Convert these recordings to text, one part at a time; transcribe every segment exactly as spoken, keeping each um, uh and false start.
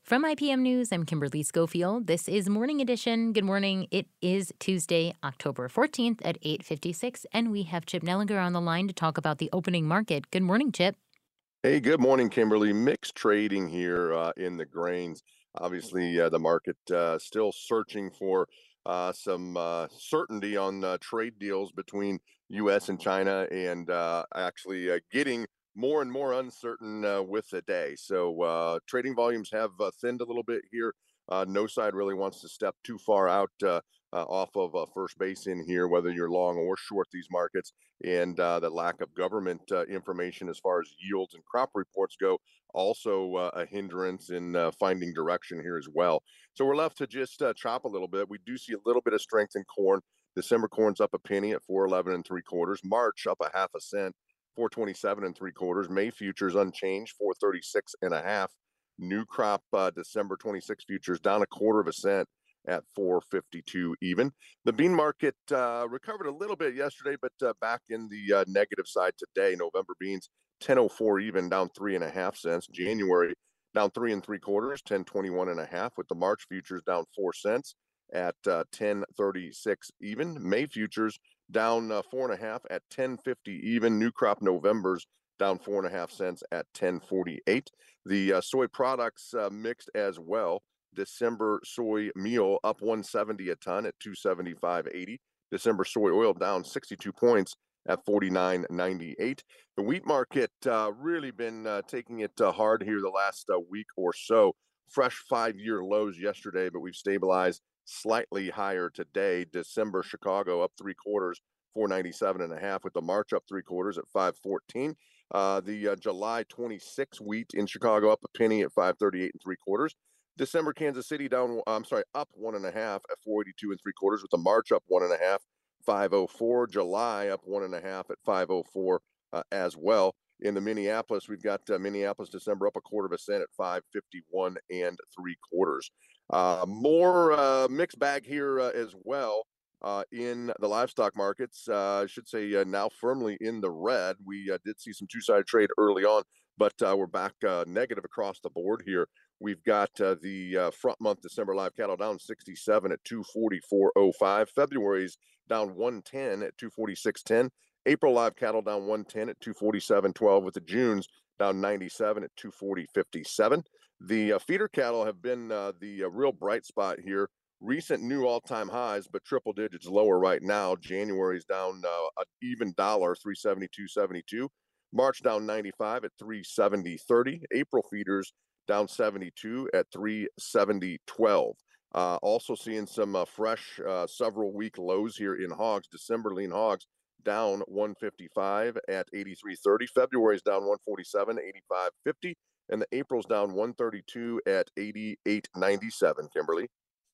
From I P M News, I'm Kimberly Schofield. This is Morning Edition. Good morning. It is Tuesday, October fourteenth at eight fifty-six, and we have Chip Nellinger on the line to talk about the opening market. Good morning, Chip. Hey, good morning, Kimberly. Mixed trading here uh, in the grains. Obviously, uh, the market uh, still searching for uh, some uh, certainty on uh, trade deals between U S and China, and uh, actually uh, getting more and more uncertain uh, with the day. So, uh, trading volumes have uh, thinned a little bit here. Uh, no side really wants to step too far out uh, uh, off of uh, first base in here, whether you're long or short these markets, and uh, the lack of government uh, information as far as yields and crop reports go, also uh, a hindrance in uh, finding direction here as well. So we're left to just uh, chop a little bit. We do see a little bit of strength in corn. December corn's up a penny at four eleven and three quarters. March up a half a cent, four twenty seven and three quarters. May futures unchanged, four thirty six and a half. New crop uh, December twenty six futures down a quarter of a cent at four fifty two even. The bean market uh, recovered a little bit yesterday, but uh, back in the uh, negative side today. November beans ten oh four even, down three and a half cents. January down three and three quarters, ten twenty one and a half. With the March futures down four cents at uh, ten thirty six even. May futures down uh, four and a half at ten fifty even. New crop November's down four and a half cents at ten forty eight. The uh, soy products uh, mixed as well. December soy meal up one seventy a ton at two seventy-five eighty. December soy oil down sixty-two points at forty-nine ninety-eight. The wheat market uh, really been uh, taking it uh, hard here the last uh, week or so. Fresh five-year lows yesterday, but we've stabilized slightly higher today. December Chicago up three quarters, four ninety-seven and a half, with the March up three quarters at five fourteen. Uh, the uh, July twenty-six wheat in Chicago up a penny at five thirty-eight and three quarters. December Kansas City down, I'm sorry, up one and a half at four eighty-two and three quarters, with the March up one and a half, five oh four. July up one and a half at five oh four uh, as well. In the Minneapolis, we've got uh, Minneapolis December up a quarter of a cent at five fifty-one and three quarters. Uh, more uh, mixed bag here uh, as well. Uh, in the livestock markets, uh, I should say uh, now firmly in the red. We uh, did see some two-sided trade early on, but uh, we're back uh, negative across the board here. We've got uh, the uh, front month December live cattle down sixty-seven at two forty-four oh five. February's down one ten at two forty-six ten. April live cattle down one ten at two forty-seven twelve, with the June's down ninety-seven at two forty fifty-seven. The uh, feeder cattle have been uh, the uh, real bright spot here. Recent new all-time highs, but triple digits lower right now. January's down uh, an even dollar, three seventy-two seventy-two. March down ninety-five at three seventy thirty. April feeders down seventy-two at three seventy twelve. Uh, also seeing some uh, fresh uh, several week lows here in hogs. December lean hogs down one fifty-five at eighty-three thirty. February's down one forty-seven, eighty-five fifty. And the April's down one thirty-two at eighty-eight ninety-seven, Kimberly.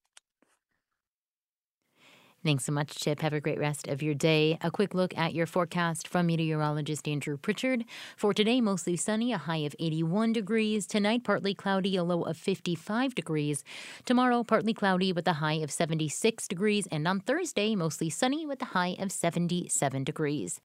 Thanks so much, Chip. Have a great rest of your day. A quick look at your forecast from meteorologist Andrew Pritchard. For today, mostly sunny, a high of eighty-one degrees. Tonight, partly cloudy, a low of fifty-five degrees. Tomorrow, partly cloudy with a high of seventy-six degrees. And on Thursday, mostly sunny with a high of seventy-seven degrees.